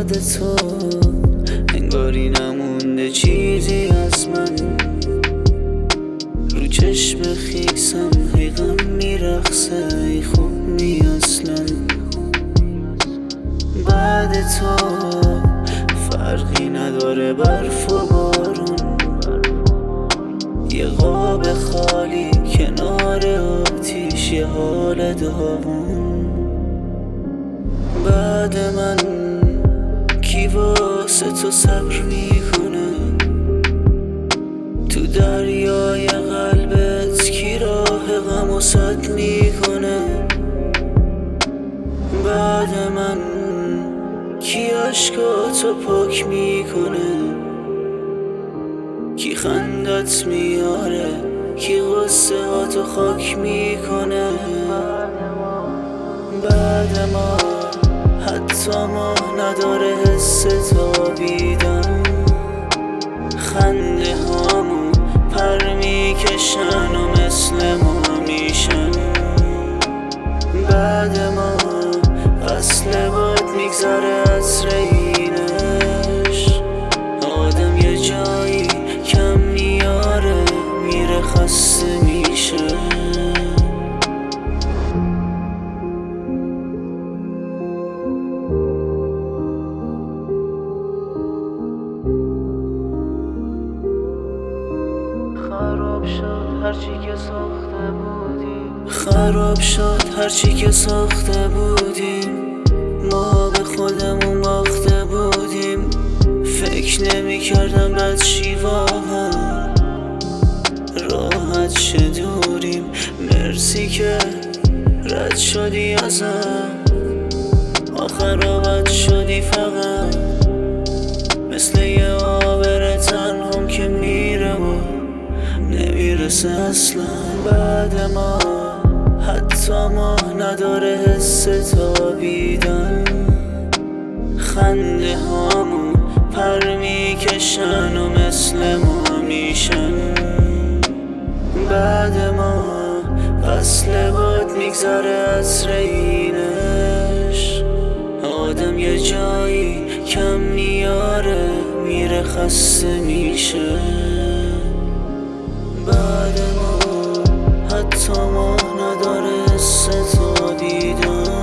بعد تو انگاری نمونده چیزی از من. رو چشم خیسم غم میرخصه، ای خوب می اصلا. بعد تو فرقی نداره برف و بارون، یه قاب خالی کنار آتیش، یه حال داغون. بعد من کی واسه تو صبر میکنه؟ تو دریای قلبت کی راه غم و سد میکنه؟ بعد من کی عشقاتو پاک میکنه؟ کی خندت میاره؟ کی غصه هاتو خاک میکنه؟ بعد ما حتی ما نداره حس تابیدن، خنده هامون پر میکشن و مثل ما میشن. بعد ما فصل باد میگذره از رینش، آدم یه جایی کم میاره میره خسته میشه. خراب شد هرچی که ساخته بودیم، ما به خودمون باخته بودیم. فکر نمی کردم رد شیواها راحت شه دوریم. مرسی که رد شدی ازم، آخر راحت شدی فقط مثل یه آبر تنهام که میره و نمیرسه اصلا. بعد ما حتی ما نداره حس تابیدن، خنده هامون پر میکشن و مثل ما میشن. بعد ما فصل باد میگذره از رینش، آدم یه جایی کم میاره میره خسته میشه. بعد ما حتی ما نداره حس تابیدن،